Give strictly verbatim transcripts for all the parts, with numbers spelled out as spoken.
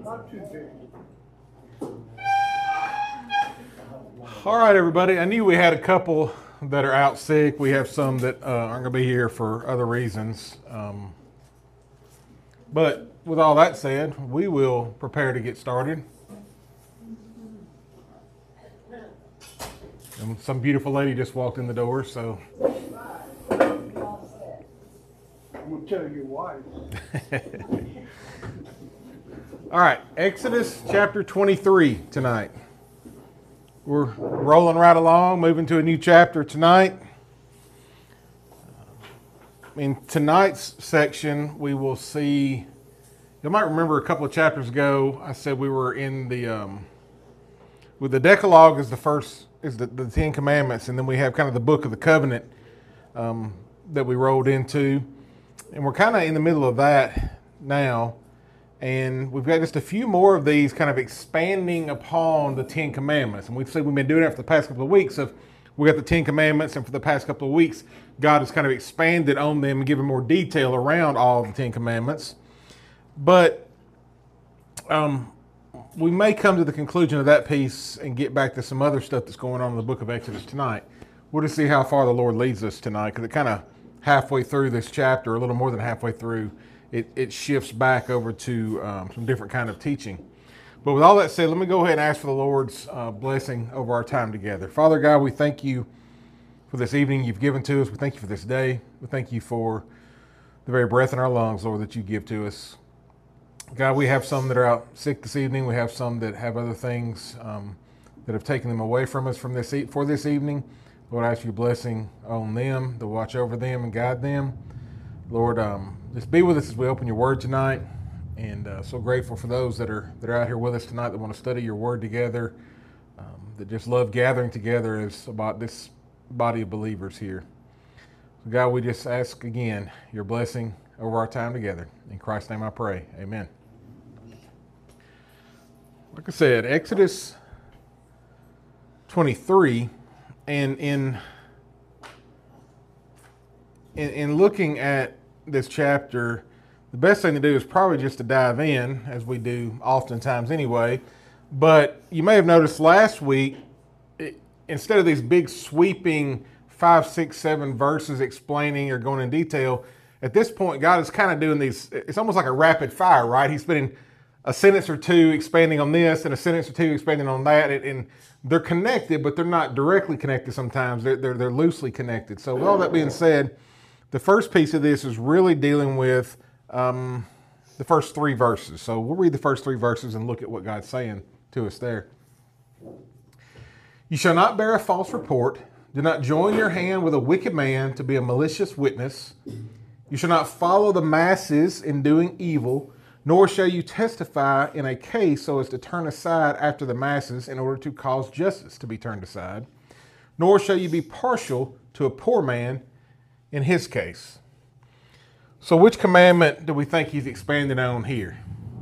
Not too big. All right, everybody. I knew we had a couple that are out sick. We have some that uh, aren't going to be here for other reasons. Um, but with all that said, we will prepare to get started. And some beautiful lady just walked in the door, so. I'm going to tell your wife. All right, Exodus chapter twenty-three tonight. We're rolling right along, moving to a new chapter tonight. In tonight's section, we will see, you might remember a couple of chapters ago, I said we were in the, um, with the Decalogue is the first, is the, the Ten Commandments, and then we have kind of the Book of the Covenant um, that we rolled into. And we're kind of in the middle of that now. And we've got just a few more of these kind of expanding upon the Ten Commandments. And we've said we've been doing that for the past couple of weeks. Of we got the Ten Commandments, and for the past couple of weeks, God has kind of expanded on them and given more detail around all the Ten Commandments. But um, we may come to the conclusion of that piece and get back to some other stuff that's going on in the book of Exodus tonight. We'll just see how far the Lord leads us tonight, because it kind of halfway through this chapter, a little more than halfway through, It, it shifts back over to um, some different kind of teaching. But with all that said, let me go ahead and ask for the Lord's uh, blessing over our time together. Father God, we thank you for this evening you've given to us. We thank you for this day. We thank you for the very breath in our lungs, Lord, that you give to us. God, we have some that are out sick this evening. We have some that have other things um, that have taken them away from us from this e- for this evening. Lord, I ask your blessing on them, to watch over them and guide them. Lord, um, just be with us as we open your word tonight, and uh, so grateful for those that are that are out here with us tonight that want to study your word together, um, that just love gathering together as about this body of believers here. So God, we just ask again your blessing over our time together. In Christ's name I pray, amen. Like I said, Exodus twenty-three, and in in, in looking at this chapter, the best thing to do is probably just to dive in, as we do oftentimes anyway. But you may have noticed last week, it, instead of these big sweeping five, six, seven verses explaining or going in detail, at this point, God is kind of doing these, it's almost like a rapid fire, right? He's spending a sentence or two expanding on this and a sentence or two expanding on that. And, and they're connected, but they're not directly connected sometimes. They're, they're, they're loosely connected. So with all that being said, the first piece of this is really dealing with um, the first three verses. So we'll read the first three verses and look at what God's saying to us there. You shall not bear a false report. Do not join your hand with a wicked man to be a malicious witness. You shall not follow the masses in doing evil, nor shall you testify in a case so as to turn aside after the masses in order to cause justice to be turned aside. Nor shall you be partial to a poor man in his case. So which commandment do we think he's expanding on here?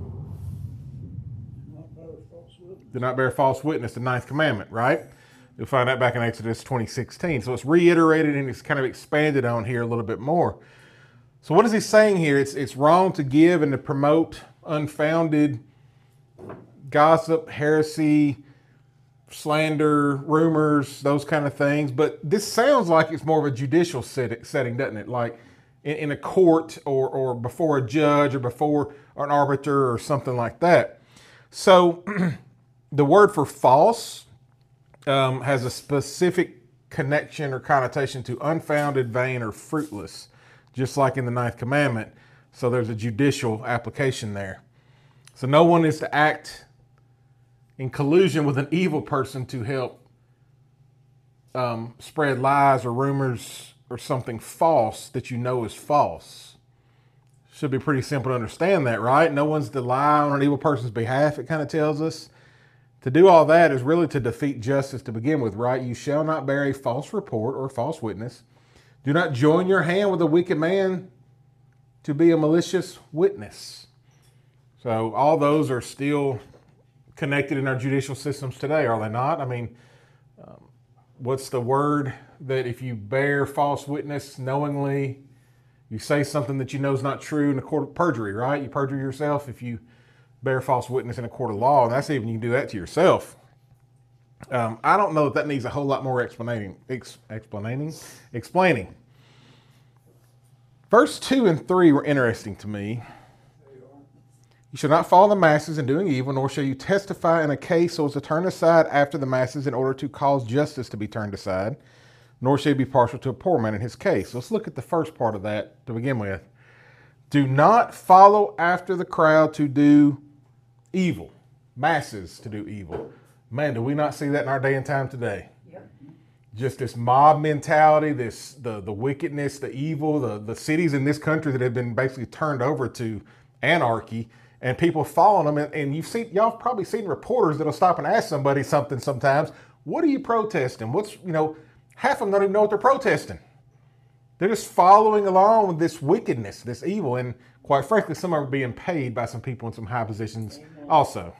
Do not bear false witness, the ninth commandment, right? You'll find that back in Exodus twenty sixteen. So it's reiterated and it's kind of expanded on here a little bit more. So what is he saying here? It's, it's wrong to give and to promote unfounded gossip, heresy, slander, rumors, those kind of things. But this sounds like it's more of a judicial setting, doesn't it? Like in, in a court or, or before a judge or before an arbiter or something like that. So the word for false um, has a specific connection or connotation to unfounded, vain, or fruitless, just like in the ninth commandment. So there's a judicial application there. So no one is to act in collusion with an evil person to help um, spread lies or rumors or something false that you know is false. Should be pretty simple to understand that, right? No one's to lie on an evil person's behalf, it kind of tells us. To do all that is really to defeat justice to begin with, right? You shall not bear a false report or false witness. Do not join your hand with a wicked man to be a malicious witness. So all those are still connected in our judicial systems today, are they not? I mean, um, what's the word that if you bear false witness knowingly, you say something that you know is not true in a court of perjury, right? You perjure yourself if you bear false witness in a court of law, and that's even you can do that to yourself. Um, I don't know if that needs a whole lot more explaining. Ex, explaining, explaining. Verse two and three were interesting to me. You shall not follow the masses in doing evil, nor shall you testify in a case so as to turn aside after the masses in order to cause justice to be turned aside, nor shall you be partial to a poor man in his case. Let's look at the first part of that to begin with. Do not follow after the crowd to do evil. Masses to do evil. Man, do we not see that in our day and time today? Yep. Just this mob mentality, this the, the wickedness, the evil, the, the cities in this country that have been basically turned over to anarchy, and people following them. And, and you've seen, y'all have probably seen reporters that'll stop and ask somebody something sometimes. What are you protesting? What's, you know, half of them don't even know what they're protesting. They're just following along with this wickedness, this evil. And quite frankly, some are being paid by some people in some high positions also.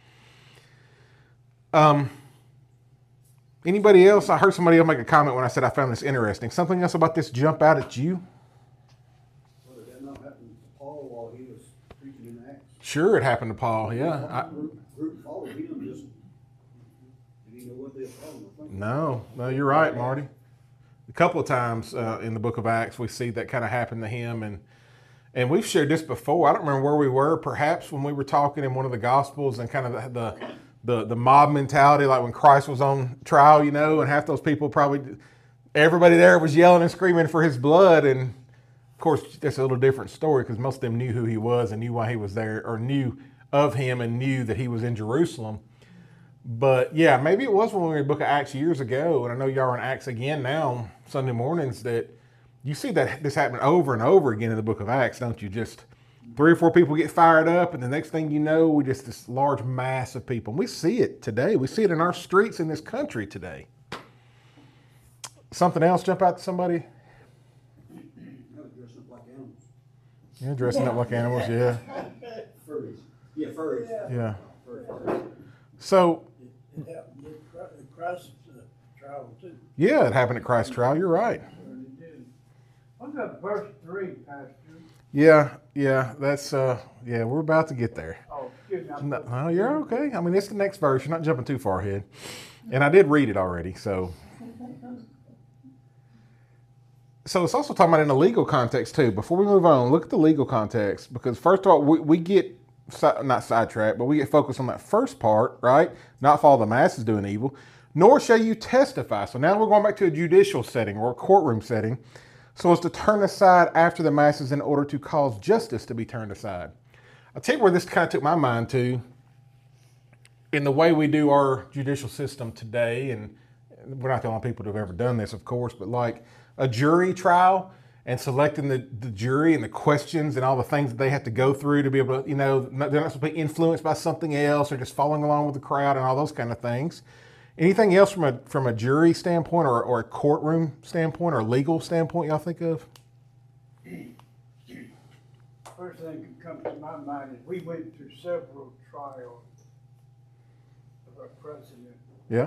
Um, anybody else? I heard somebody else make a comment when I said I found this interesting. Something else about this jump out at you? Well, did that not happen to Paul while he was preaching in Acts? Sure, it happened to Paul, yeah. I, group, group followed him, just did he know what they were following? I think. no, no, you're right, Marty. A couple of times uh, in the book of Acts, we see that kind of happen to him. And and we've shared this before. I don't remember where we were, perhaps when we were talking in one of the Gospels and kind of the, the The, the mob mentality, like when Christ was on trial, you know, and half those people probably, everybody there was yelling and screaming for his blood. And of course, that's a little different story because most of them knew who he was and knew why he was there, or knew of him and knew that he was in Jerusalem. But yeah, maybe it was when we were in the book of Acts years ago. And I know y'all are in Acts again now, Sunday mornings, that you see that this happening over and over again in the book of Acts, don't you? Just three or four people get fired up, and the next thing you know, we just this large mass of people. And we see it today. We see it in our streets in this country today. Something else jump out to somebody? Dressing up like animals. Yeah, dressing up like animals, yeah. Furries. Yeah, furries. Yeah. Furries. So, It happened at Christ's uh, trial too. yeah, it happened at Christ's trial. You're right. What about verse three, Pastor? Yeah, yeah, that's, uh, yeah, we're about to get there. Oh, excuse me. No, no, you're okay. I mean, it's the next verse. You're not jumping too far ahead. And I did read it already, so. So it's also talking about in a legal context, too. Before we move on, look at the legal context. Because first of all, we, we get, not sidetracked, but we get focused on that first part, right? Not follow the masses doing evil. Nor shall you testify. So now we're going back to a judicial setting or a courtroom setting. So as to turn aside after the masses in order to cause justice to be turned aside. I'll tell you where this kind of took my mind to. In the way we do our judicial system today, and we're not the only people to have ever done this, of course, but like a jury trial and selecting the, the jury and the questions and all the things that they have to go through to be able to, you know, they're not supposed to be influenced by something else or just following along with the crowd and all those kind of things. Anything else from a from a jury standpoint or, or a courtroom standpoint or a legal standpoint y'all think of? First thing that comes to my mind is we went through several trials of our president. Yeah.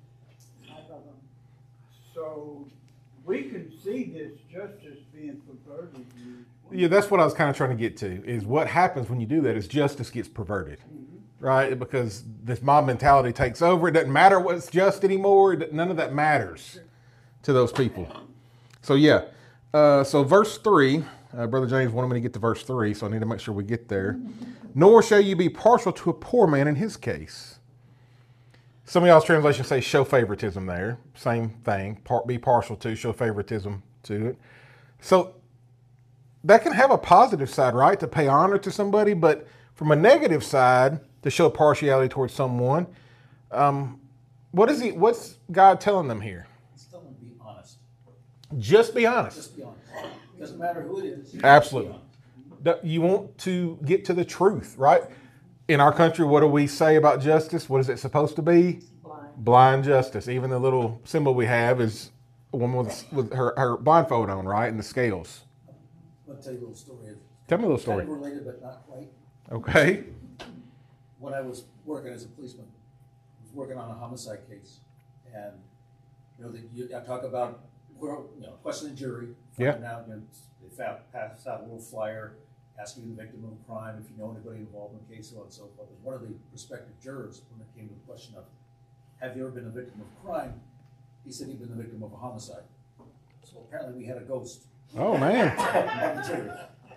So we can see this justice being perverted. Yeah, that's what I was kind of trying to get to, is what happens when you do that is justice gets perverted. Mm-hmm. Right? Because this mob mentality takes over. It doesn't matter what's just anymore. None of that matters to those people. So yeah. Uh, so verse three, uh, Brother James wanted me to get to verse three, so I need to make sure we get there. Nor shall you be partial to a poor man in his case. Some of y'all's translations say show favoritism there. Same thing. Part, be partial to, show favoritism to it. So that can have a positive side, right? To pay honor to somebody, but from a negative side, to show partiality towards someone. Um, what is he? What's God telling them here? He's telling them to be honest. Just be honest. Just be honest. Doesn't matter who it is. Absolutely. You want to get to the truth, right? In our country, what do we say about justice? What is it supposed to be? Blind. Blind justice. Even the little symbol we have is a woman with, with her, her blindfold on, right? And the scales. I'll tell you a little story. Tell me a little story. Kind of related, but not quite. Okay. When I was working as a policeman, I was working on a homicide case, and you know, the, you, I talk about, you know, question the jury. Yeah. Out, you know, they found, pass out a little flyer, ask you the victim of a crime, if you know anybody involved in the case, so on and so forth. And one of the prospective jurors, when it came to the question of, have you ever been a victim of crime? He said he'd been the victim of a homicide. So apparently we had a ghost. Oh, man. on the jury.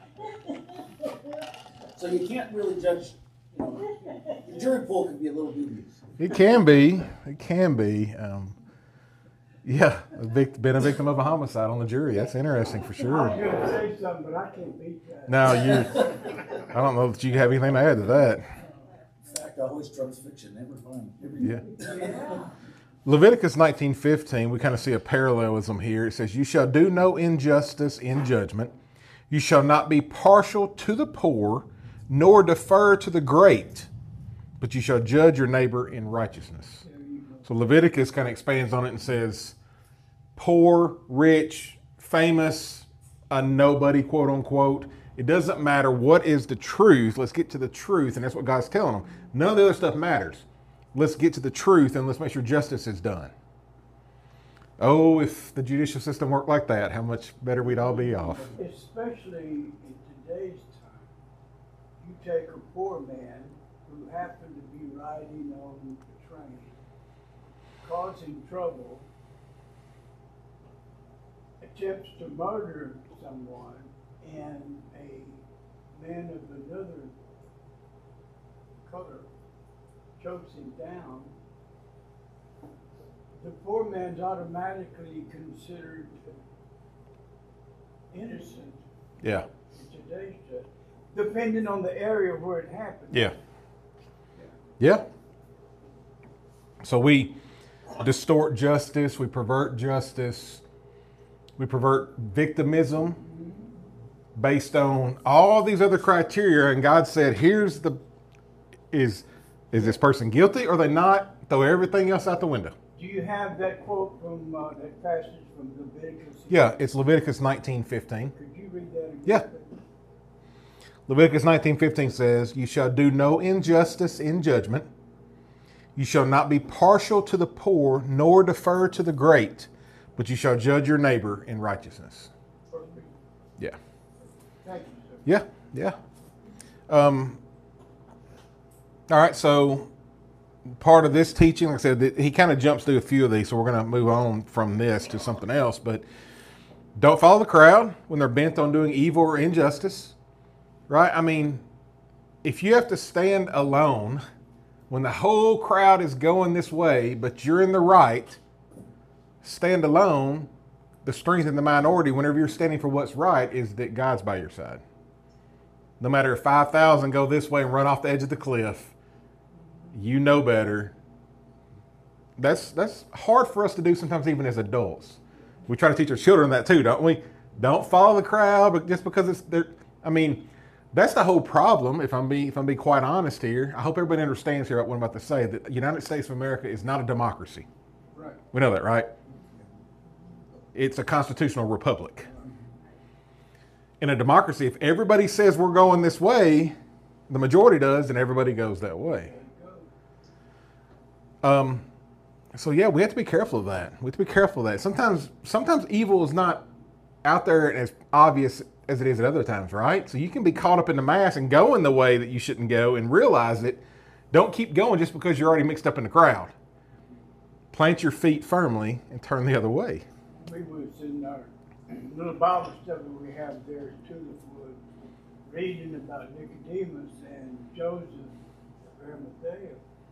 So you can't really judge, you know, the jury pool can be a little dubious. It can be. It can be. Um, yeah, a vic- been a victim of a homicide on the jury. That's interesting for I was sure. gonna say something, but I can't beat that. Now, you, I don't know that you have anything to add to that. In fact, I always trust fiction, never find. Never Yeah. Leviticus nineteen fifteen, we kind of see a parallelism here. It says, you shall do no injustice in judgment. You shall not be partial to the poor, nor defer to the great, but you shall judge your neighbor in righteousness. So Leviticus kind of expands on it and says, poor, rich, famous, a nobody, quote unquote. It doesn't matter what is the truth. Let's get to the truth. And that's what God's telling them. None of the other stuff matters. Let's get to the truth and let's make sure justice is done. Oh, if the judicial system worked like that, how much better we'd all be off. Especially in today's time, you take a poor man who happened to be riding on the train, causing trouble, attempts to murder someone, and a man of another color chokes him down. The poor man's automatically considered innocent Yeah. in today's judgment, depending on the area where it happened. Yeah. Yeah. So we distort justice, we pervert justice, we pervert victimism based on all these other criteria. And God said, here's the, is, is this person guilty or are they not? Throw everything else out the window. Do you have that quote from uh, that passage from Leviticus? Yeah, it's Leviticus nineteen fifteen. Could you read that again? Yeah. Leviticus nineteen fifteen says, you shall do no injustice in judgment. You shall not be partial to the poor, nor defer to the great, but you shall judge your neighbor in righteousness. Perfect. Yeah. Thank you, sir. Yeah, yeah. Um, all right, so part of this teaching, like I said, that he kind of jumps through a few of these, so we're going to move on from this to something else. But don't follow the crowd when they're bent on doing evil or injustice, right? I mean, if you have to stand alone when the whole crowd is going this way, but you're in the right, stand alone. The strength in the minority, whenever you're standing for what's right, is that God's by your side. No matter if five thousand go this way and run off the edge of the cliff, you know better. That's that's hard for us to do sometimes, even as adults. We try to teach our children that too, don't we? Don't follow the crowd, but just because it's there. I mean, that's the whole problem. If I'm be if I'm being quite honest here, I hope everybody understands here what I'm about to say. That the United States of America is not a democracy. Right. We know that, right? It's a constitutional republic. In a democracy, if everybody says we're going this way, the majority does, and everybody goes that way. Um, so yeah, we have to be careful of that. We have to be careful of that. Sometimes, sometimes evil is not out there and as obvious as it is at other times, right? So you can be caught up in the mass and go in the way that you shouldn't go and realize it. Don't keep going just because you're already mixed up in the crowd. Plant your feet firmly and turn the other way. We was in our little Bible study we have there at Tulipwood, reading about Nicodemus and Joseph of Arimathea.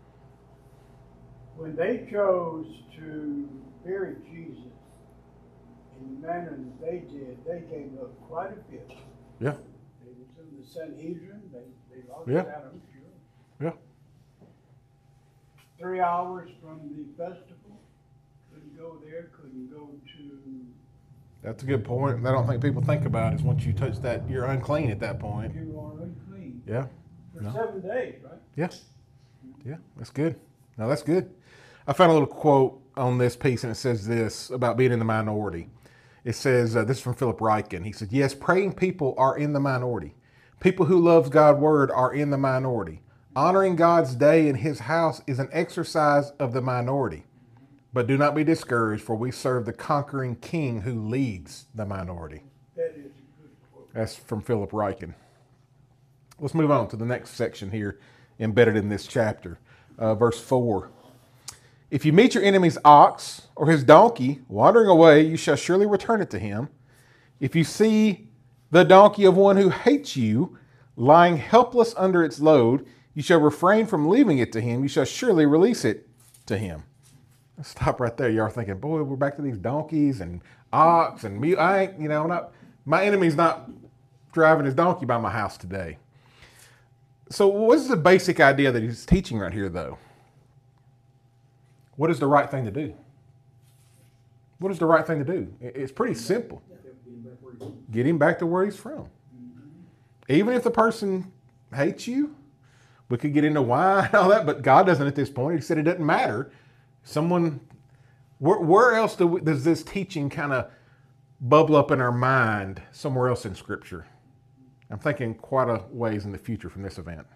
When they chose to bury Jesus in the manner that they did, they gave up quite a bit. Yeah. They was in the Sanhedrin, they, they lost Yeah. out, I'm sure. Yeah. Three hours from the festival. Couldn't go there, couldn't go to. That's a good point. I don't think people think about is once you touch that, you're unclean at that point. You are unclean. Yeah. For No. seven days, right? Yeah. Yeah. That's good. No, that's good. I found a little quote on this piece, and it says this about being in the minority. It says, uh, this is from Philip Ryken. He said, yes, praying people are in the minority. People who love God's word are in the minority. Honoring God's day in his house is an exercise of the minority. But do not be discouraged, for we serve the conquering king who leads the minority. That is a good quote. That's from Philip Ryken. Let's move on to the next section here embedded in this chapter. Uh, verse four. If you meet your enemy's ox or his donkey wandering away, you shall surely return it to him. If you see the donkey of one who hates you lying helpless under its load, you shall refrain from leaving it to him. You shall surely release it to him. Let's stop right there. Y'all thinking, boy, we're back to these donkeys and ox and me. I ain't, you know, not my enemy's not driving his donkey by my house today. So what is the basic idea that he's teaching right here, though? What is the right thing to do? What is the right thing to do? It's pretty simple. Get him back to where he's from. Even if the person hates you, we could get into why and all that, but God doesn't at this point. He said it doesn't matter. Someone, where, where else do we, does this teaching kind of bubble up in our mind somewhere else in Scripture? I'm thinking quite a ways in the future from this event.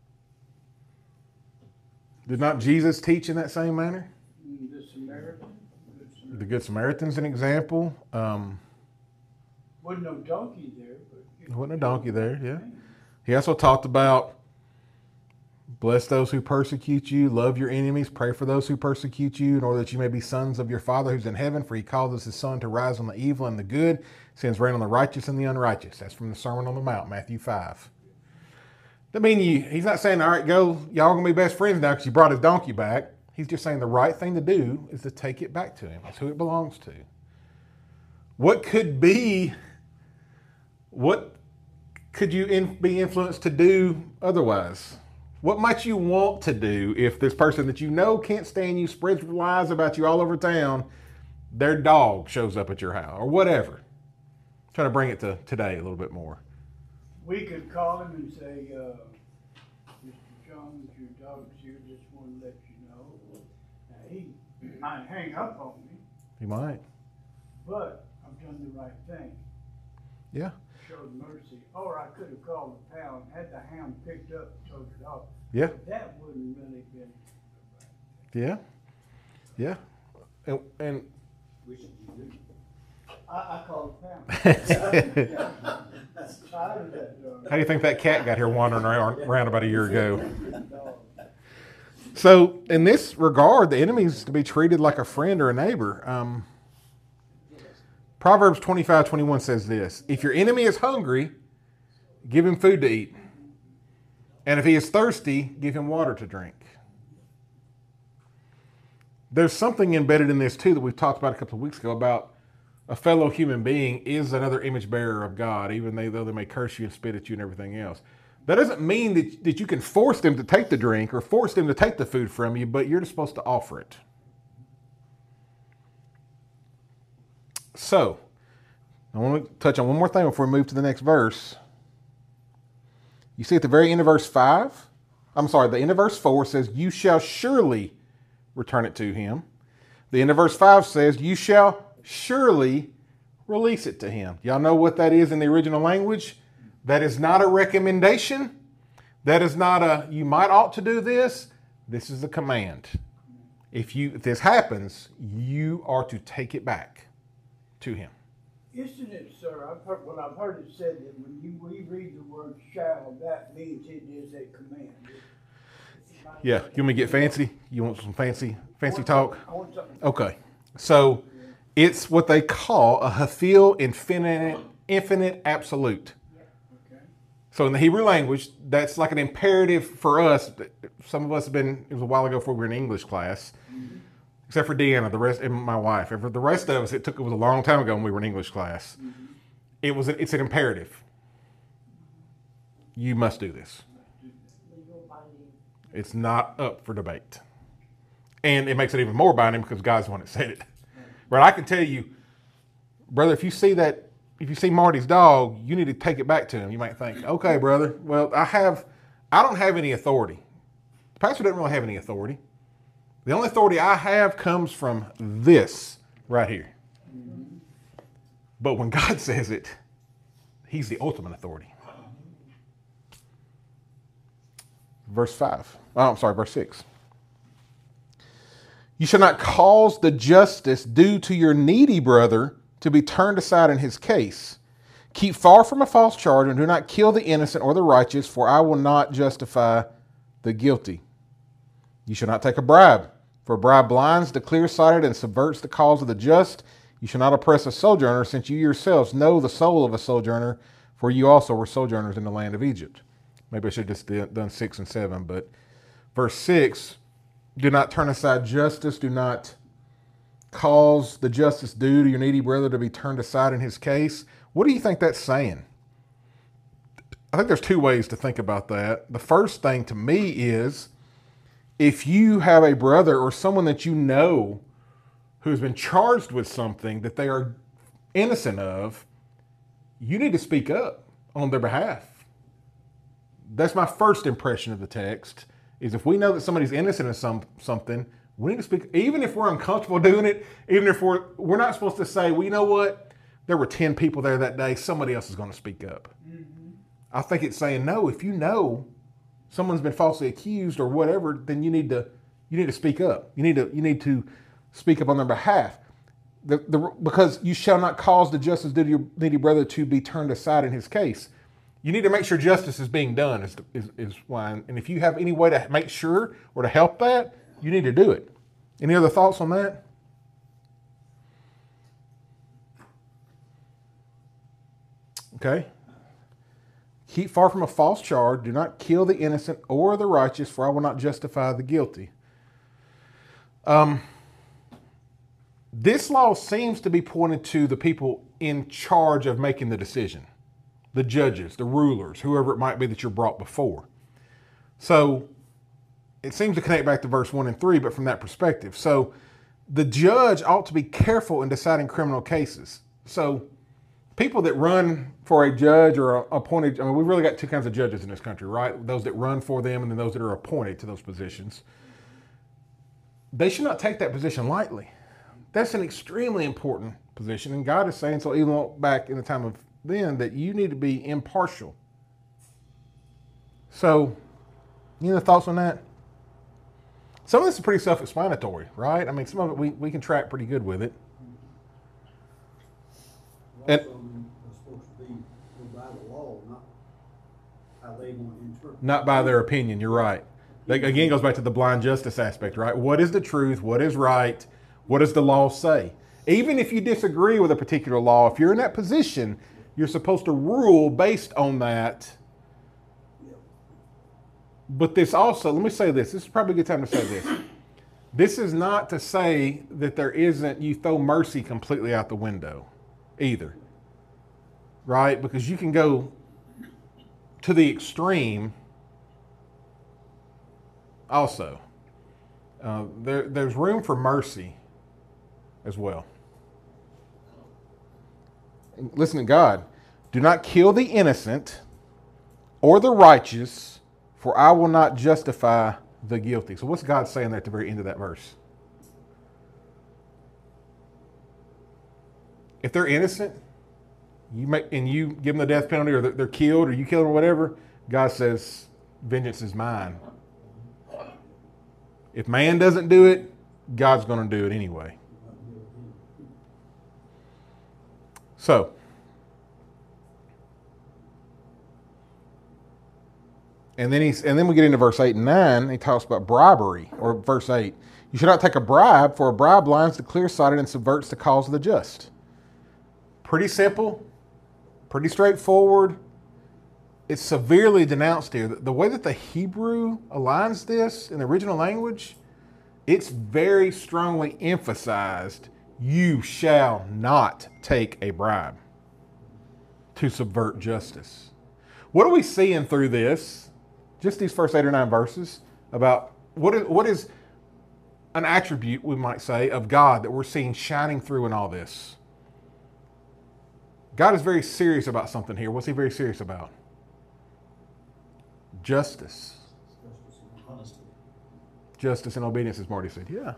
Did not Jesus teach in that same manner? The Samaritan. Good Samaritan. The Good Samaritan's an example. Um, Wasn't no donkey there, but there wasn't a donkey there, yeah. He also talked about bless those who persecute you, love your enemies, pray for those who persecute you, in order that you may be sons of your Father who's in heaven, for he causes his sun to rise on the evil and the good, sends rain on the righteous and the unrighteous. That's from the Sermon on the Mount, Matthew five. That mean you, he's not saying, all right, go, y'all gonna be best friends now because you brought his donkey back. He's just saying the right thing to do is to take it back to him. That's who it belongs to. What could be, what could you in, be influenced to do otherwise? What might you want to do if this person that you know can't stand you, spreads lies about you all over town, their dog shows up at your house or whatever? I'm trying to bring it to today a little bit more. we could call him and say, uh, Mister Jones, your dog's here, just want to let you know. Now, he might hang up on me, You might. but I've done the right thing. Yeah. Showed mercy. Or I could have called the pound, had the hound picked up and towed it off. Yeah. But that wouldn't really been Yeah. Yeah. And, and Which did you do? I, I called the pound. Tired of that dog. how do you think that cat got here wandering around, around about a year ago? Dog. So, in this regard, the enemy is to be treated like a friend or a neighbor. Um, Proverbs twenty-five twenty-one says this: if your enemy is hungry, give him food to eat. And if he is thirsty, give him water to drink. There's something embedded in this, too, that we've talked about a couple of weeks ago about a fellow human being is another image bearer of God, even though they may curse you and spit at you and everything else. That doesn't mean that, that you can force them to take the drink or force them to take the food from you, but you're supposed to offer it. So, I want to touch on one more thing before we move to the next verse. You see at the very end of verse five, I'm sorry, the end of verse four says, you shall surely return it to him. The end of verse five says, you shall surely release it to him. Y'all know what that is in the original language? That is not a recommendation. That is not a, you might ought to do this. This is a command. If you, if this happens, you are to take it back to him. Isn't it, sir? I've heard, well, I've heard it said that when you, we read the word shall, that means it is a command. Yeah, you want me to get fancy? You want some fancy, fancy talk? I want something. Okay. So it's what they call a hafil infinite, infinite absolute. Okay. So in the Hebrew language, that's like an imperative for us. Some of us have been, it was a while ago before we were in English class, mm-hmm. except for Deanna, the rest, and my wife. And for the rest of us, it took, it was a long time ago when we were in English class. Mm-hmm. It was, a, it's an imperative. You must do this. It's not up for debate. And it makes it even more binding because God's the one that said it. Right? I can tell you, brother, if you see that, if you see Marty's dog, you need to take it back to him. You might think, okay, brother, well, I have, I don't have any authority. The pastor doesn't really have any authority. The only authority I have comes from this right here. Mm-hmm. But when God says it, he's the ultimate authority. Verse five. Oh, I'm sorry, verse six. You shall not cause the justice due to your needy brother to be turned aside in his case. Keep far from a false charge and do not kill the innocent or the righteous, for I will not justify the guilty. You shall not take a bribe, for a bribe blinds the clear-sighted and subverts the cause of the just. You shall not oppress a sojourner, since you yourselves know the soul of a sojourner, for you also were sojourners in the land of Egypt. Maybe I should have just done six and seven, but verse six, do not turn aside justice, do not cause the justice due to your needy brother to be turned aside in his case. What do you think that's saying? I think there's two ways to think about that. The first thing to me is, if you have a brother or someone that you know who's been charged with something that they are innocent of, you need to speak up on their behalf. That's my first impression of the text, is if we know that somebody's innocent of some, something, we need to speak, even if we're uncomfortable doing it, even if we're, we're not supposed to say, well, you know what? There were ten people there that day. Somebody else is going to speak up. Mm-hmm. I think it's saying, no, if you know someone's been falsely accused or whatever, then you need to, you need to speak up. You need to, you need to speak up on their behalf. The, the, because you shall not cause the justice due to your needy brother to be turned aside in his case. You need to make sure justice is being done is, is, is why. And if you have any way to make sure or to help that, you need to do it. Any other thoughts on that? Okay. Keep far from a false charge. Do not kill the innocent or the righteous, for I will not justify the guilty. Um, this law seems to be pointed to the people in charge of making the decision. The judges, the rulers, whoever it might be that you're brought before. So it seems to connect back to verse one and three, but from that perspective. So the judge ought to be careful in deciding criminal cases. So people that run for a judge or appointed, I mean, we've really got two kinds of judges in this country, right? Those that run for them and then those that are appointed to those positions. They should not take that position lightly. That's an extremely important position. And God is saying, so even back in the time of then, that you need to be impartial. So, you know, thoughts on that? Some of this is pretty self-explanatory, right? I mean, some of it we, we can track pretty good with it. And supposed to be by the law, not how they want to interpret. Not by their opinion, you're right. That again goes back to the blind justice aspect, right? What is the truth? What is right? What does the law say? Even if you disagree with a particular law, if you're in that position, you're supposed to rule based on that. But this also, let me say this, this is probably a good time to say this. This is not to say that there isn't, you throw mercy completely out the window either. Right? Because you can go to the extreme also. Uh, there, there's room for mercy as well. Listen to God. Do not kill the innocent or the righteous, for I will not justify the guilty. So what's God saying there at the very end of that verse? If they're innocent, you make and you give them the death penalty, or they're killed, or you kill them, or whatever, God says, vengeance is mine. If man doesn't do it, God's going to do it anyway. So, and then he's, and then we get into verse eight and nine. He talks about bribery, or verse eight. You should not take a bribe, for a bribe blinds the clear-sighted and subverts the cause of the just. Pretty simple, pretty straightforward. It's severely denounced here. The way that the Hebrew aligns this in the original language, it's very strongly emphasized. You shall not take a bribe to subvert justice. What are we seeing through this? Just these first eight or nine verses about what is, what is an attribute, we might say, of God that we're seeing shining through in all this. God is very serious about something here. What's he very serious about? Justice. Justice and obedience, as Marty said. Yeah.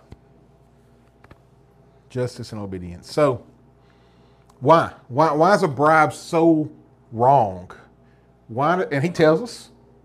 Justice and obedience. So, why? Why, why is a bribe so wrong? Why? And he tells us,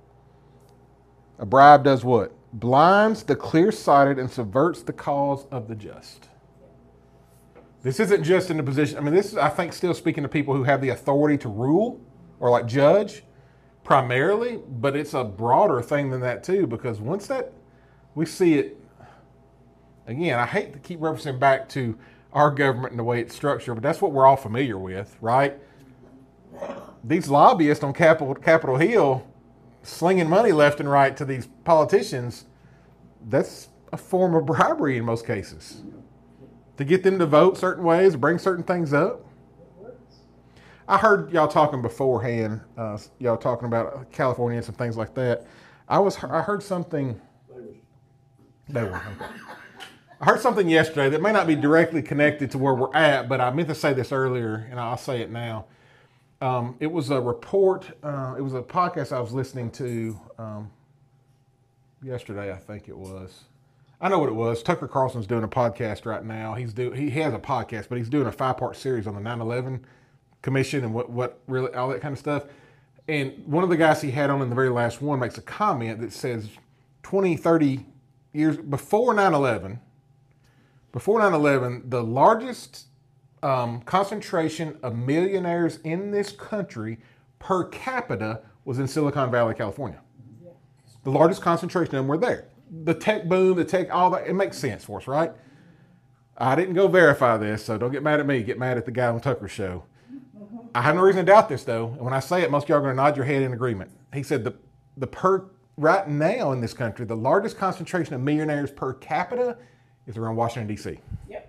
a bribe does what? Blinds the clear-sighted and subverts the cause of the just. This isn't just in the position, I mean, this is, I think, still speaking to people who have the authority to rule or like judge primarily, but it's a broader thing than that too, because once that, we see it, again, I hate to keep referencing back to our government and the way it's structured, but that's what we're all familiar with, right? These lobbyists on Capitol, Capitol Hill slinging money left and right to these politicians, that's a form of bribery in most cases. To get them to vote certain ways, bring certain things up. I heard y'all talking beforehand, uh, y'all talking about Californians and things like that. I was, I heard something. They were. Okay. I heard something yesterday that may not be directly connected to where we're at, but I meant to say this earlier, and I'll say it now. Um, it was a report. Uh, it was a podcast I was listening to um, yesterday. I think it was. I know what it was. Tucker Carlson's doing a podcast right now. He's do he has a podcast, but he's doing a five part series on the nine eleven Commission and what what really all that kind of stuff. And one of the guys he had on in the very last one makes a comment that says twenty, thirty years before nine eleven, before nine eleven, the largest um, concentration of millionaires in this country per capita was in Silicon Valley, California. The largest concentration of them were there. The tech boom, the tech, all that, it makes sense for us, right? I didn't go verify this, so don't get mad at me. Get mad at the guy on Tucker's show. I have no reason to doubt this, though. And when I say it, most of y'all are going to nod your head in agreement. He said the the per right now in this country, the largest concentration of millionaires per capita is around Washington, D C. Yep.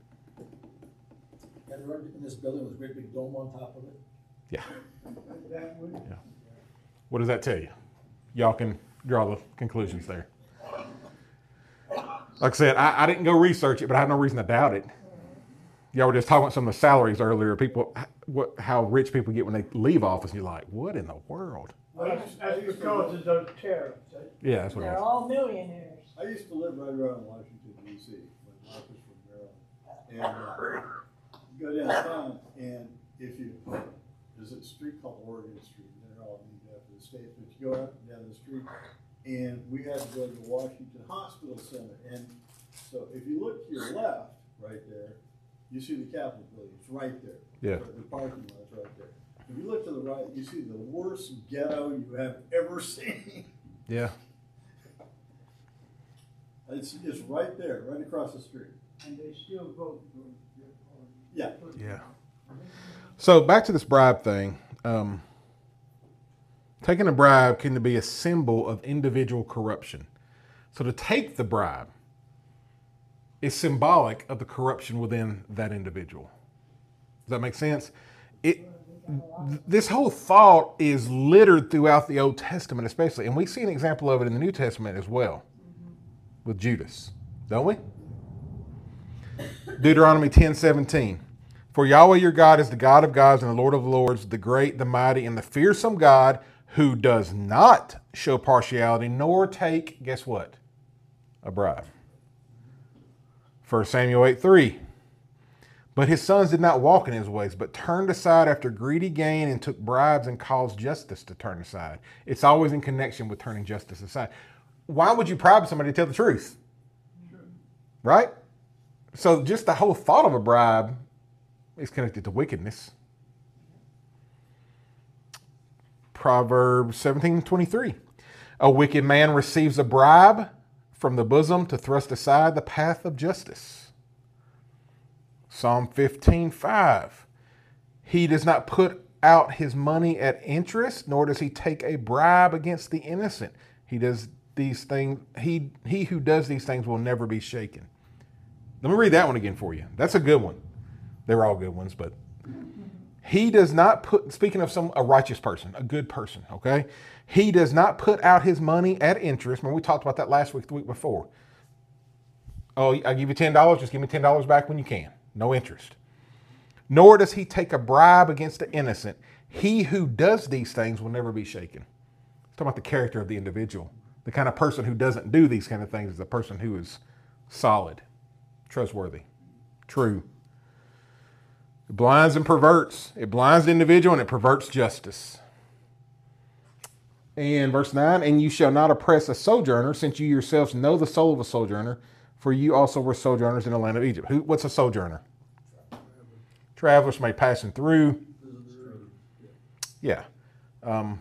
And they're in this building with a great big dome on top of it. Yeah. That would, Yeah. What does that tell you? Y'all can draw the conclusions there. Like I said, I, I didn't go research it, but I have no reason to doubt it. Y'all were just talking about some of the salaries earlier. People, what, how rich people get when they leave office. And you're like, what in the world? that's, that's because of those tariffs. That- Yeah, that's what it They're is. all millionaires. I used to live right around Washington, D C, when Marcus from Maryland. And uh, you go downtown, and if you, there's a street called Oregon Street, and they're all named after the state, but you go up and down the street, and we had to go to the Washington Hospital Center. And so if you look to your left, right there, you see the Capitol building. It's right there. Yeah. The parking lot's right there. If you look to the right, you see the worst ghetto you have ever seen. Yeah. It's, it's right there, right across the street. And they still vote for their party. Yeah. Yeah. So back to this bribe thing. Um, taking a bribe can be a symbol of individual corruption. So to take the bribe is symbolic of the corruption within that individual. Does that make sense? It, th- this whole thought is littered throughout the Old Testament especially, and we see an example of it in the New Testament as well with Judas, don't we? Deuteronomy ten seventeen. For Yahweh your God is the God of gods and the Lord of lords, the great, the mighty, and the fearsome God, who does not show partiality, nor take, guess what? A bribe. First Samuel eight three. But his sons did not walk in his ways, but turned aside after greedy gain and took bribes and caused justice to turn aside. It's always in connection with turning justice aside. Why would you bribe somebody to tell the truth? Right? So just the whole thought of a bribe is connected to wickedness. Proverbs seventeen twenty-three. A wicked man receives a bribe from the bosom to thrust aside the path of justice. Psalm fifteen five. He does not put out his money at interest, nor does he take a bribe against the innocent. He does these things, he he who does these things will never be shaken. Let me read that one again for you. That's a good one. They're all good ones, but he does not put, speaking of some a righteous person, a good person, okay? He does not put out his money at interest. Remember, we talked about that last week, the week before. Oh, I give you ten dollars, just give me ten dollars back when you can. No interest. Nor does he take a bribe against the innocent. He who does these things will never be shaken. It's talking about the character of the individual. The kind of person who doesn't do these kind of things is a person who is solid, trustworthy, true. It blinds and perverts. It blinds the individual and it perverts justice. And verse nine, and you shall not oppress a sojourner, since you yourselves know the soul of a sojourner, for you also were sojourners in the land of Egypt. Who, what's a sojourner? travelers may passing through. Yeah. Um,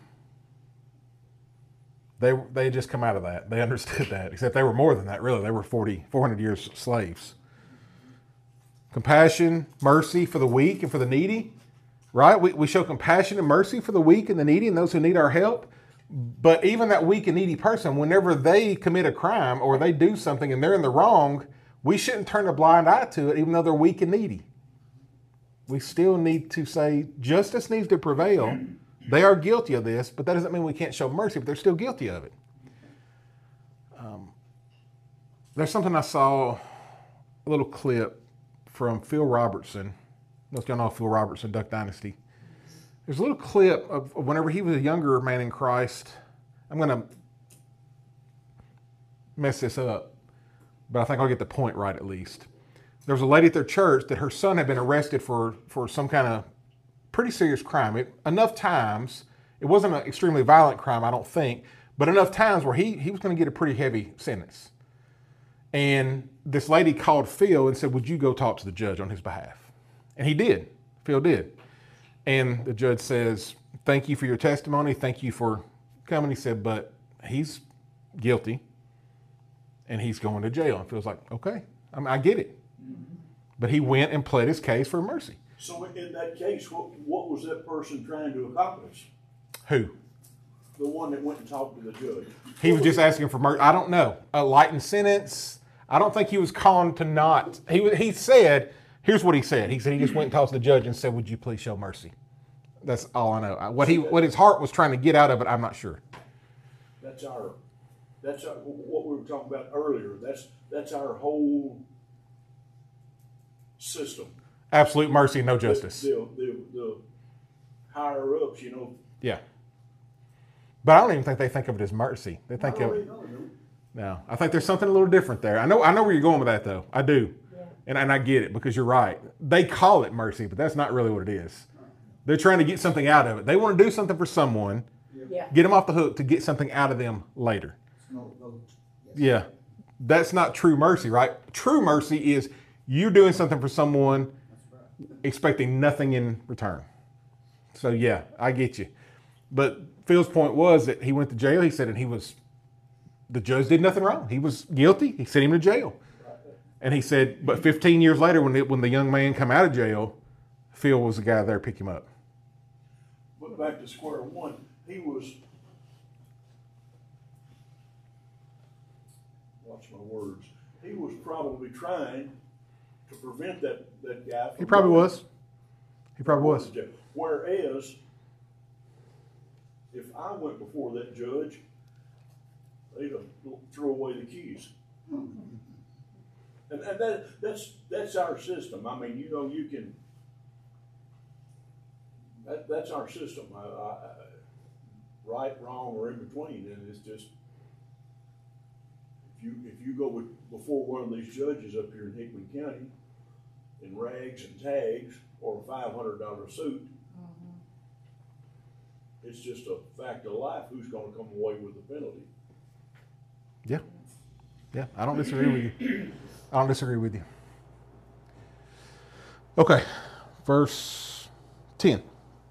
they they just come out of that. They understood that, except they were more than that, really. They were forty, four hundred years slaves. Compassion, mercy for the weak and for the needy, right? We, we show compassion and mercy for the weak and the needy and those who need our help. But even that weak and needy person, whenever they commit a crime or they do something and they're in the wrong, we shouldn't turn a blind eye to it, even though they're weak and needy. We still need to say justice needs to prevail. They are guilty of this, but that doesn't mean we can't show mercy, but they're still guilty of it. Um, there's something I saw, a little clip from Phil Robertson. Most of y'all know Phil Robertson, Duck Dynasty. There's a little clip of whenever he was a younger man in Christ. I'm going to mess this up, but I think I'll get the point right at least. There was a lady at their church that her son had been arrested for, for some kind of pretty serious crime. It, enough times, it wasn't an extremely violent crime, I don't think, but enough times where he, he was going to get a pretty heavy sentence. And this lady called Phil and said, would you go talk to the judge on his behalf? And he did. Phil did. And the judge says, thank you for your testimony. Thank you for coming. He said, but he's guilty and he's going to jail. And Phil's like, okay, I mean, I get it. Mm-hmm. But he went and pled his case for mercy. So in that case, what, what was that person trying to accomplish? Who? The one that went and talked to the judge. He was just asking for mercy. I don't know. A lightened sentence. I don't think he was calling to not. He he said, here's what he said. He said he just went and talked to the judge and said, would you please show mercy? That's all I know. What he what his heart was trying to get out of it, I'm not sure. That's our, that's our, what we were talking about earlier. That's that's our whole system. Absolute mercy, no justice. The, the, the, the higher ups, you know. Yeah. But I don't even think they think of it as mercy. They think of it. No, I think there's something a little different there. I know I know where you're going with that, though. I do. Yeah. And, and I get it because you're right. They call it mercy, but that's not really what it is. They're trying to get something out of it. They want to do something for someone, yeah. Get them off the hook to get something out of them later. No, no. Yes. Yeah. That's not true mercy, right? True mercy is you doing something for someone expecting nothing in return. So, yeah, I get you. But Phil's point was that he went to jail, he said, and he was, the judge did nothing wrong. He was guilty. He sent him to jail. And he said, but fifteen years later, when, it, when the young man come out of jail, Phil was the guy there to pick him up. But back to square one, he was, watch my words, he was probably trying to prevent that, that guy from... He probably was. He probably was. Whereas, if I went before that judge, they'd throw away the keys. And, and that, that's that's our system. I mean, you know, you can, that, that's our system. I, I, right, wrong, or in between. And it's just, if you if you go with, before one of these judges up here in Hickman County in rags and tags or a five hundred dollar suit, mm-hmm. It's just a fact of life who's going to come away with the penalty. Yeah. Yeah, I don't disagree with you. I don't disagree with you. Okay, verse ten.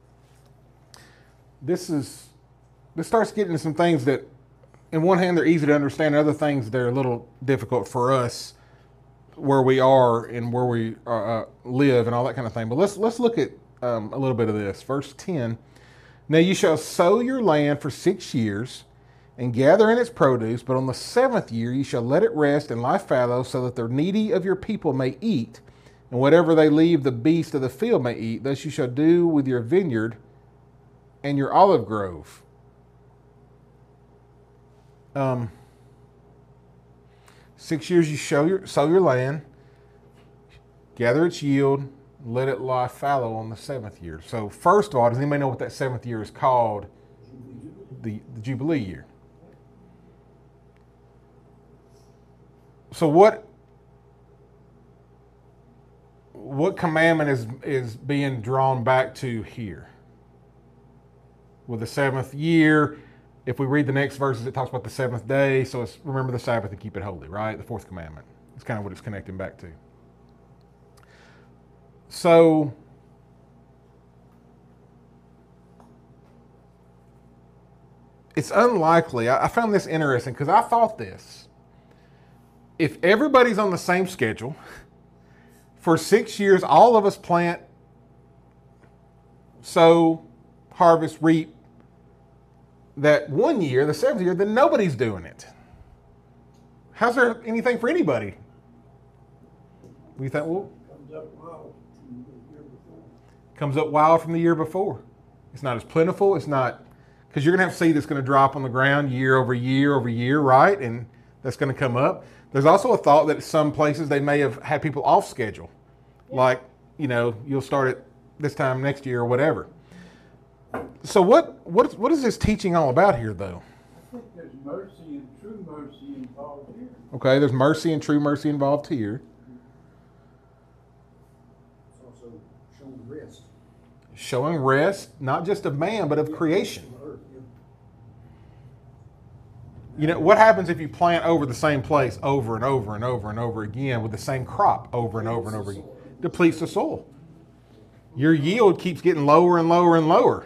This is, this starts getting into some things that, in one hand, they're easy to understand, and other things they're a little difficult for us where we are and where we uh, live and all that kind of thing. But let's let's look at um, a little bit of this. Verse ten. Now you shall sow your land for six years and gather in its produce, but on the seventh year you shall let it rest and lie fallow, so that the needy of your people may eat, and whatever they leave the beast of the field may eat. Thus you shall do with your vineyard and your olive grove. Um, six years you sow your, sow your land, gather its yield, let it lie fallow on the seventh year. So first of all, does anybody know what that seventh year is called? The, the Jubilee year. So what what commandment is is being drawn back to here? With the seventh year, if we read the next verses, it talks about the seventh day. So it's remember the Sabbath and keep it holy, right? The fourth commandment. It's kind of what it's connecting back to. So it's unlikely. I, I found this interesting because I thought this. If everybody's on the same schedule, for six years, all of us plant, sow, harvest, reap, that one year, the seventh year, then nobody's doing it. How's there anything for anybody? We think, well, Comes up wild from the year before. comes up wild from the year before. It's not as plentiful. It's not, because you're going to have seed that's going to drop on the ground year over year over year, right? And that's going to come up. There's also a thought that some places they may have had people off schedule. Like, you know, you'll start it this time next year or whatever. So what, what, what is this teaching all about here, though? I think there's mercy and true mercy involved here. Okay, there's mercy and true mercy involved here. It's also showing rest. Showing rest, not just of man, but of creation. You know, what happens if you plant over the same place over and over and over and over again with the same crop over and over and over again? Depletes the soil. Your yield keeps getting lower and lower and lower.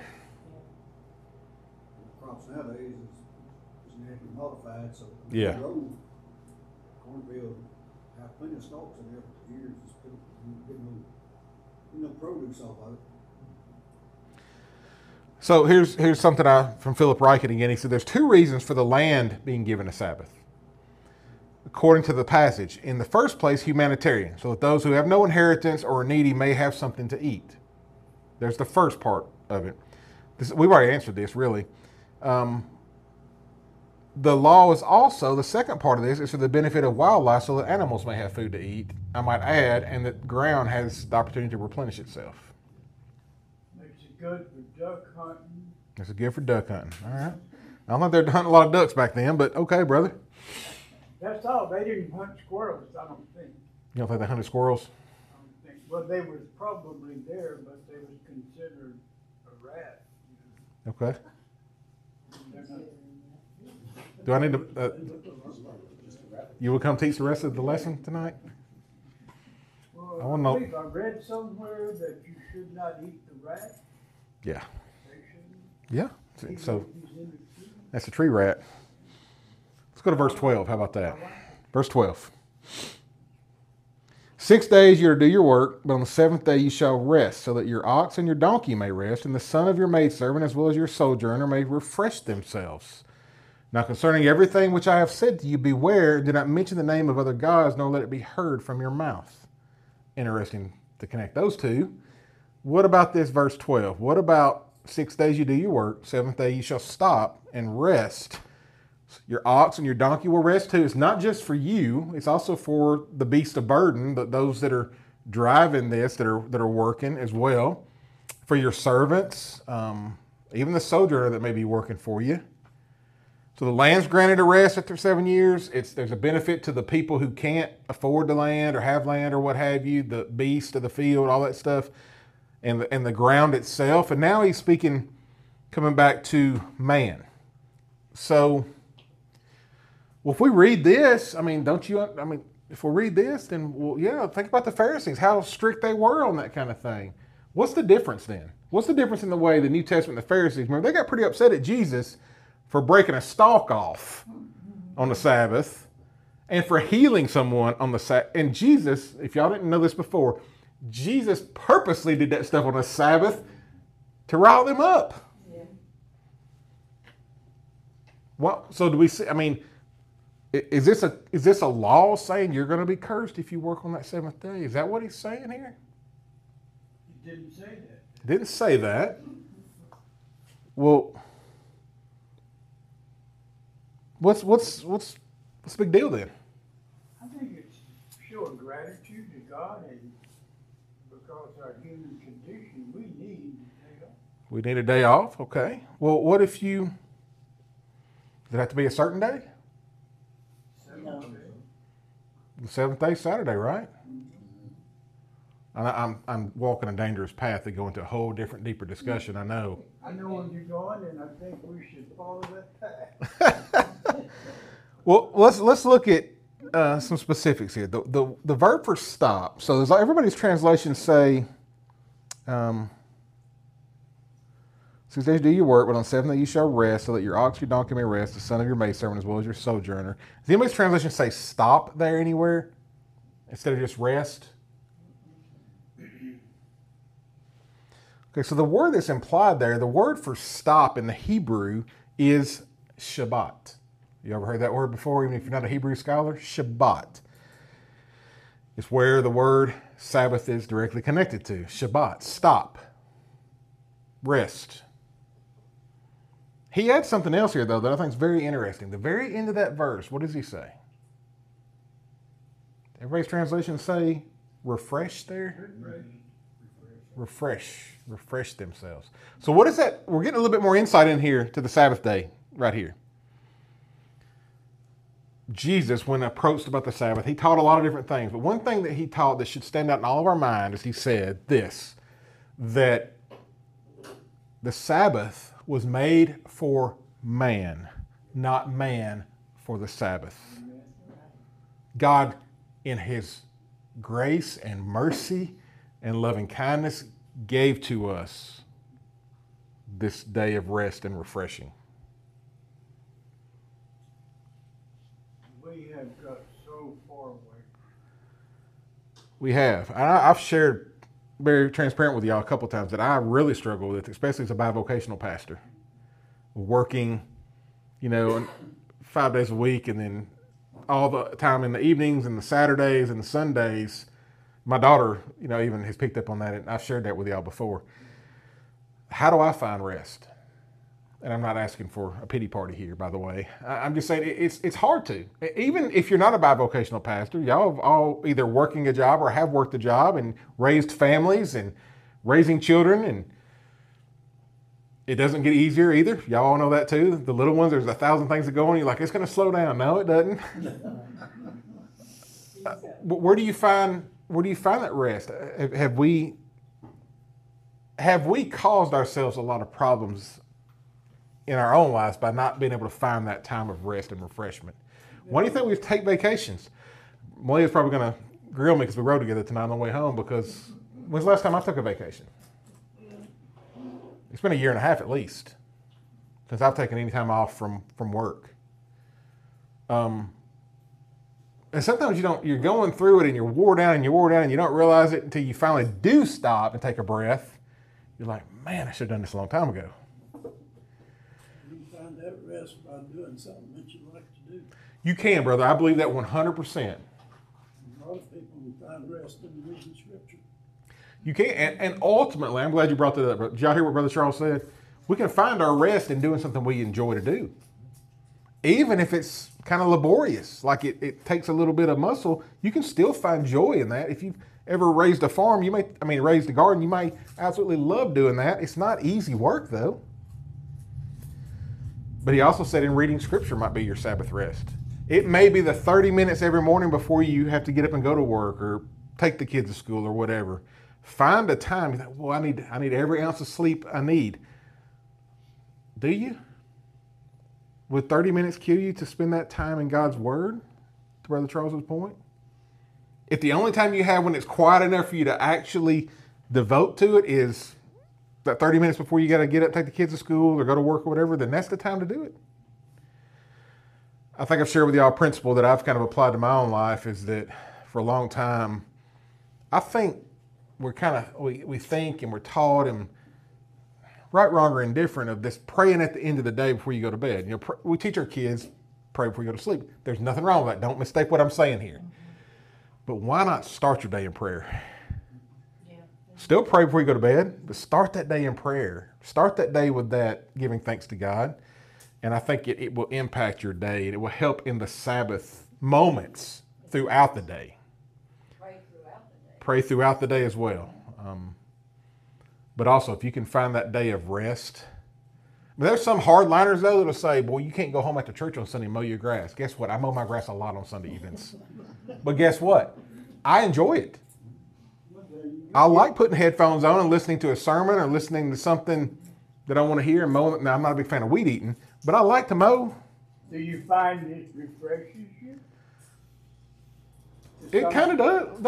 Crops nowadays is, is genetically modified, so. Yeah. Grow cornfield, have plenty of stalks in there for years, just put, get no, get no produce off of it. So here's here's something I from Philip Reichen again. He said there's two reasons for the land being given a Sabbath. According to the passage, in the first place, humanitarian, so that those who have no inheritance or are needy may have something to eat. There's the first part of it. This, we've already answered this, really. Um, the law is also, the second part of this is for the benefit of wildlife so that animals may have food to eat, I might add, and that ground has the opportunity to replenish itself. Makes it good for duck hunting. This is good for duck hunting. All right. I don't think they're hunting a lot of ducks back then, but okay, brother. That's all. They didn't hunt squirrels, I don't think. You don't think they hunted squirrels? I don't think. Well, they was probably there, but they was considered a rat. Okay. They're not- Do I need to? Uh, you will come teach the rest of the lesson tonight? Well, I I wanna know- believe I read somewhere that you should not eat the rat. Yeah. They shouldn't. Yeah. Even So if he's in the tree. that's a tree rat. Let's go to verse twelve. How about that? Verse twelve. Six days you are to do your work, but on the seventh day you shall rest, so that your ox and your donkey may rest, and the son of your maidservant as well as your sojourner may refresh themselves. Now concerning everything which I have said to you, beware, and do not mention the name of other gods, nor let it be heard from your mouth. Interesting to connect those two. What about this verse twelve? What about six days you do your work, seventh day you shall stop and rest? Your ox and your donkey will rest too. It's not just for you, it's also for the beast of burden, but those that are driving this, that are that are working as well. For your servants, um, even the sojourner that may be working for you. So the land's granted a rest after seven years. It's there's a benefit to the people who can't afford the land or have land or what have you, the beast of the field, all that stuff, and the, and the ground itself. And now he's speaking, coming back to man. So, well, if we read this, I mean, don't you, I mean, if we read this, then, well, yeah, think about the Pharisees, how strict they were on that kind of thing. What's the difference then? What's the difference in the way the New Testament and the Pharisees, remember, they got pretty upset at Jesus for breaking a stalk off on the Sabbath and for healing someone on the Sabbath. And Jesus, if y'all didn't know this before, Jesus purposely did that stuff on the Sabbath to rile them up. Yeah. Well, so do we see, I mean, i- is this a is this a law saying you're going to be cursed if you work on that seventh day? Is that what he's saying here? He didn't say that. Didn't say that. Well, what's what's what's what's the big deal then? I think it's showing gratitude to God, and because our human condition, we need to take off. We need a day off, okay. Well, what if you, does it have to be a certain day? Seven days. The seventh day, Saturday, right? I- I'm I'm walking a dangerous path to go into a whole different, deeper discussion. I know. I know where you're going, and I think we should follow that path. Well, let's let's look at uh, some specifics here. The, the the verb for stop. So there's everybody's translations say. Um, Six days do your work, but on the seventh day you shall rest, so that your ox, your donkey may rest, the son of your maidservant, as well as your sojourner. Does anybody's translation say stop there anywhere instead of just rest? Okay, so the word that's implied there, the word for stop in the Hebrew is Shabbat. You ever heard that word before, even if you're not a Hebrew scholar? Shabbat. It's where the word Sabbath is directly connected to. Shabbat, stop, rest. He adds something else here, though, that I think is very interesting. The very end of that verse, what does he say? Everybody's translations say refresh there? Refresh. Refresh themselves. So what is that? We're getting a little bit more insight in here to the Sabbath day right here. Jesus, when approached about the Sabbath, he taught a lot of different things. But one thing that he taught that should stand out in all of our mind is he said this, that the Sabbath was made for man, not man for the Sabbath. God, in his grace and mercy and loving kindness, gave to us this day of rest and refreshing. We have got so far away. We have. I, I've shared very transparent with y'all a couple times that I really struggle with, especially as a bivocational pastor, working, you know, five days a week, and then all the time in the evenings and the Saturdays and the Sundays. My daughter, you know, even has picked up on that, and I've shared that with y'all before. How do I find rest? And I'm not asking for a pity party here, by the way. I'm just saying it's it's hard to. Even if you're not a bivocational pastor, y'all have all either working a job or have worked a job and raised families and raising children, and it doesn't get easier either. Y'all all know that too. The little ones, there's a thousand things that go on. You're like, it's going to slow down. No, it doesn't. uh, where do you find where do you find that rest? Have, have we have we caused ourselves a lot of problems in our own lives by not being able to find that time of rest and refreshment? Why do you think we take vacations? Malia's probably going to grill me because we rode together tonight on the way home, because when's the last time I took a vacation? It's been a year and a half at least since I've taken any time off from, from work. Um, and sometimes you don't, you're going through it and you're wore down and you're wore down and you don't realize it until you finally do stop and take a breath. You're like, man, I should have done this a long time ago. You find that rest by doing something that you like to do. You can, brother. I believe that one hundred percent. A lot of people find rest in reading scripture. You can, and, and ultimately, I'm glad you brought that up. Did y'all hear what Brother Charles said? We can find our rest in doing something we enjoy to do. Even if it's kind of laborious, like it, it takes a little bit of muscle, you can still find joy in that. If you've ever raised a farm, you may, I mean, raised a garden, you might absolutely love doing that. It's not easy work, though. But he also said in reading scripture might be your Sabbath rest. It may be the thirty minutes every morning before you have to get up and go to work or take the kids to school or whatever. Find a time. You think, well, I need, I need every ounce of sleep I need. Do you? Would thirty minutes kill you to spend that time in God's Word, to Brother Charles's point? If the only time you have when it's quiet enough for you to actually devote to it is that thirty minutes before you got to get up, take the kids to school or go to work or whatever, then that's the time to do it. I think I've shared with y'all a principle that I've kind of applied to my own life, is that for a long time, I think we're kind of, we, we think and we're taught, and right, wrong, or indifferent, of this praying at the end of the day before you go to bed. You know, pr- we teach our kids, pray before you go to sleep. There's nothing wrong with that. Don't mistake what I'm saying here. But why not start your day in prayer? Yeah. Still pray before you go to bed, but start that day in prayer. Start that day with that, giving thanks to God. And I think it, it will impact your day, and it will help in the Sabbath moments throughout the day. Pray throughout the day. Pray throughout the day as well. Um, but also, if you can find that day of rest. But there's some hardliners, though, that'll say, boy, you can't go home after church on Sunday and mow your grass. Guess what? I mow my grass a lot on Sunday evenings. But guess what? I enjoy it. I like putting headphones on and listening to a sermon or listening to something that I want to hear and mowing. Now, I'm not a big fan of weed eating, but I like to mow. Do you find it refreshes you? It kind of does. Don't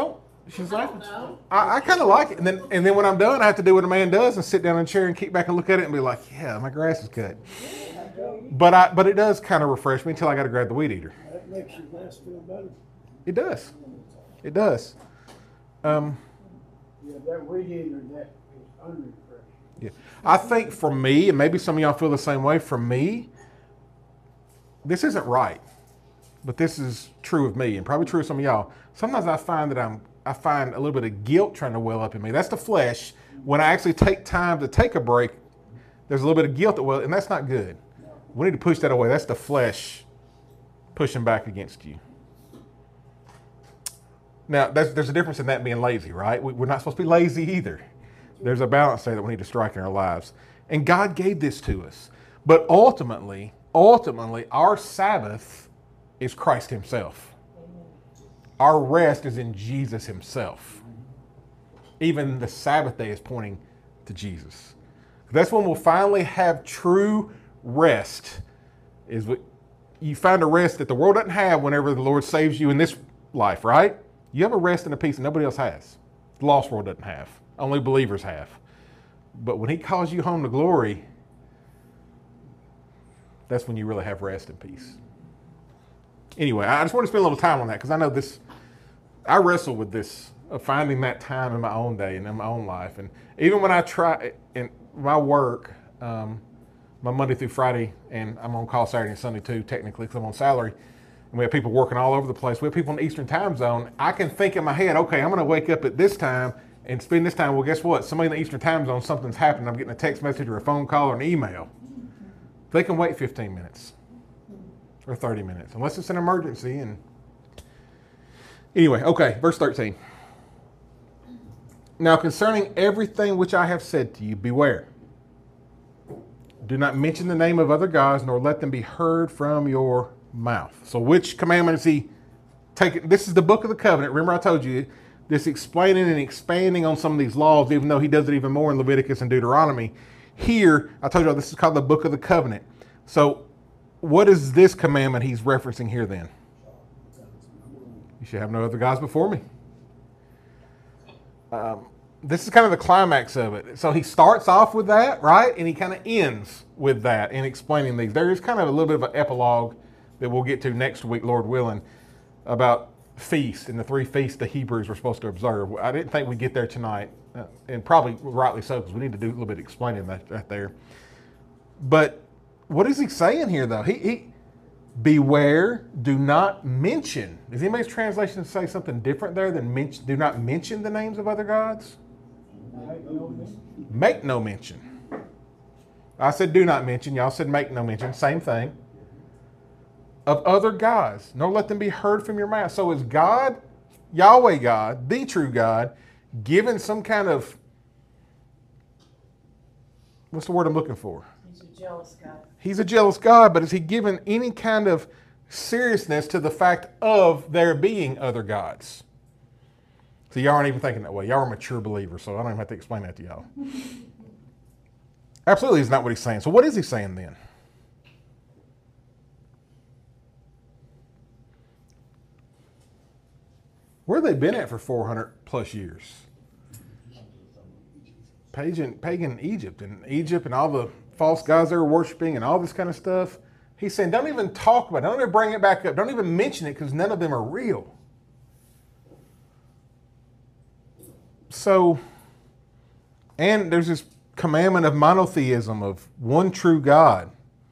She's laughing. I, I kind of like it. And then and then when I'm done, I have to do what a man does and sit down in a chair and kick back and look at it and be like, yeah, my grass is cut. But I but it does kind of refresh me until I got to grab the weed eater. That makes your grass feel better. It does. It does. Um, Yeah, that weed eater, that is unrefreshing. yeah. I think for me, and maybe some of y'all feel the same way, for me, this isn't right. But this is true of me and probably true of some of y'all. Sometimes I find that I'm I find a little bit of guilt trying to well up in me. That's the flesh. When I actually take time to take a break, there's a little bit of guilt that well, and that's not good. We need to push that away. That's the flesh pushing back against you. Now, there's, there's a difference in that being lazy, right? We, we're not supposed to be lazy either. There's a balance there that we need to strike in our lives. And God gave this to us. But ultimately, ultimately, our Sabbath is Christ himself. Our rest is in Jesus himself. Even the Sabbath day is pointing to Jesus. That's when we'll finally have true rest. Is what you find a rest that the world doesn't have whenever the Lord saves you in this life, right? You have a rest and a peace that nobody else has. The lost world doesn't have. Only believers have. But when he calls you home to glory, that's when you really have rest and peace. Anyway, I just want to spend a little time on that because I know this, I wrestle with this of finding that time in my own day and in my own life. And even when I try in my work, um, my Monday through Friday, and I'm on call Saturday and Sunday too, technically, because I'm on salary. And we have people working all over the place. We have people in the Eastern time zone. I can think in my head, okay, I'm going to wake up at this time and spend this time. Well, guess what? Somebody in the Eastern time zone, something's happened. I'm getting a text message or a phone call or an email. They can wait fifteen minutes or thirty minutes, unless it's an emergency. And anyway, okay, verse thirteen. Now concerning everything which I have said to you, beware. Do not mention the name of other gods, nor let them be heard from your mouth. So which commandment is he taking? This is the book of the covenant. Remember I told you this explaining and expanding on some of these laws, even though he does it even more in Leviticus and Deuteronomy. Here, I told you this is called the book of the covenant. So what is this commandment he's referencing here then? You should have no other gods before me. Um, this is kind of the climax of it. So he starts off with that, right? And he kind of ends with that in explaining these. There is kind of a little bit of an epilogue that we'll get to next week, Lord willing, about feasts and the three feasts the Hebrews were supposed to observe. I didn't think we'd get there tonight, uh, and probably rightly so, because we need to do a little bit of explaining that right there. But what is he saying here, though? He, he beware, do not mention. Does anybody's translation say something different there than mention, do not mention the names of other gods? Make no mention. Make no mention. I said do not mention. Y'all said make no mention. Same thing. Of other gods, nor let them be heard from your mouth. So is God, Yahweh God, the true God, given some kind of, what's the word I'm looking for? He's a jealous God. He's a jealous God, but is he given any kind of seriousness to the fact of there being other gods? So y'all aren't even thinking that way. Y'all are mature believers, so I don't even have to explain that to y'all. Absolutely is not what he's saying. So what is he saying then? Where have they been at for four hundred plus years? Pagan, pagan Egypt, and Egypt and all the false gods they were worshiping and all this kind of stuff. He's saying, don't even talk about it. Don't even bring it back up. Don't even mention it because none of them are real. So, and there's this commandment of monotheism, of one true God.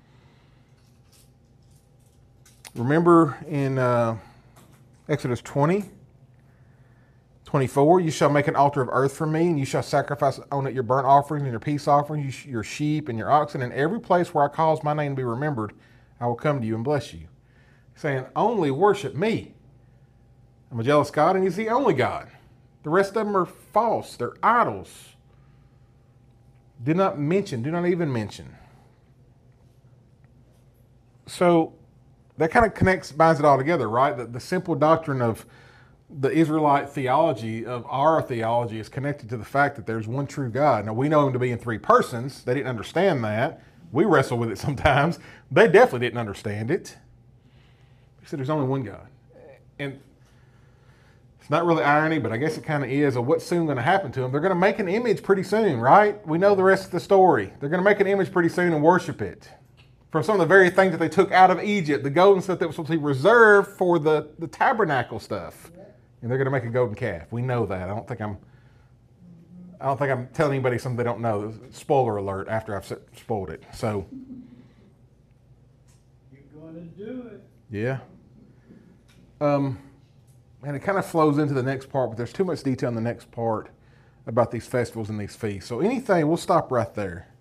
Remember in uh, Exodus twenty, twenty-four, you shall make an altar of earth for me, and you shall sacrifice on it your burnt offerings and your peace offerings, your sheep and your oxen, and every place where I cause my name to be remembered, I will come to you and bless you. Saying, only worship me. I'm a jealous God, and he's the only God. The rest of them are false. They're idols. Do not mention, do not even mention. So that kind of connects, binds it all together, right? The, the simple doctrine of the Israelite theology, of our theology, is connected to the fact that there's one true God. Now, we know him to be in three persons. They didn't understand that. We wrestle with it sometimes. They definitely didn't understand it. They said there's only one God. And it's not really irony, but I guess it kind of is, of what's soon going to happen to them. They're going to make an image pretty soon, right? We know the rest of the story. They're going to make an image pretty soon and worship it. From some of the very things that they took out of Egypt, the golden stuff that was supposed to be reserved for the, the tabernacle stuff. And they're going to make a golden calf. We know that. I don't think I'm I don't think I'm telling anybody something they don't know. Spoiler alert after I've spoiled it. So, You're gonna do it. yeah. Um, and it kind of flows into the next part, but there's too much detail in the next part about these festivals and these feasts. So anything, we'll stop right there.